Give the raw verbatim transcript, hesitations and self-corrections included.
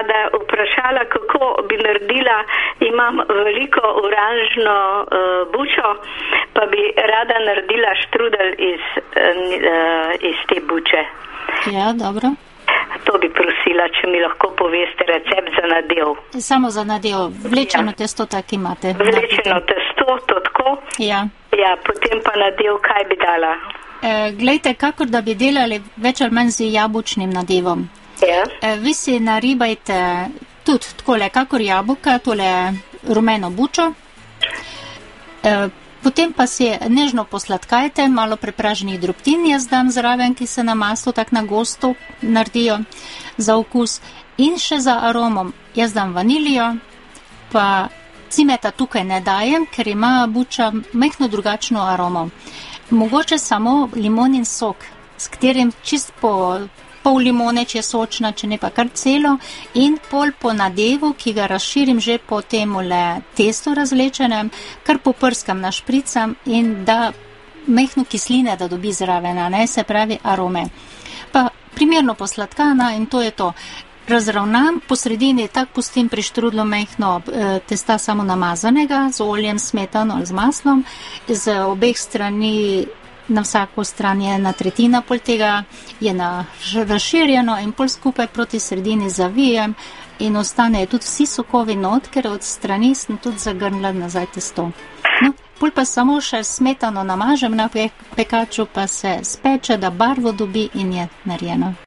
rada vprašala, kako bi naredila, imam veliko oranžno uh, bučo, pa bi rada naredila štrudel iz, uh, iz te buče. Ja, dobro. To bi prosila, če mi lahko poveste recept za nadev. Samo za nadev. Vlečeno ja. testo tak imate. Vlečeno testo, to tako? Ja. Ja, potem pa nadev, kaj bi dala? E, glejte, kakor da bi delali več ali manj z jabučnim nadevom. Ja. E, vi si naribajte tudi takole, kakor jabolka, tole rumeno bučo. E, Potem pa si nežno posladkajte, malo prepraženih drobtin jaz dam zraven, ki se na maslu tak na gosto naredijo za okus. In še za aromom jaz dam vanilijo, pa cimeta tukaj ne dajem, ker ima buča majhno drugačno aromo. Mogoče samo limonin sok, s katerim čist po pol limone, če je sočna, če ne pa kar celo, in pol po nadevu, ki ga razširim že po temule testo razvlečenem, kar poprskam, našpricam in da mehno kisline, da dobi zraven, ne, se pravi arome. Pa primerno posladkana in to je to. Razravnam, po sredini tak pustim pri štrudlu mehno e, testa samo namazanega, z oljem, smetano ali z maslom, z obeh strani na vsako stran je ena tretjina, pol tega je na razširjeno in pol skupaj proti sredini zavijem in ostane tudi vsi sokovi not, ker od strani sem tudi zagrnila nazaj testo. No, pol pa samo še smetano namažem na pekaču, pa se speče, da barvo dobi in je narejeno.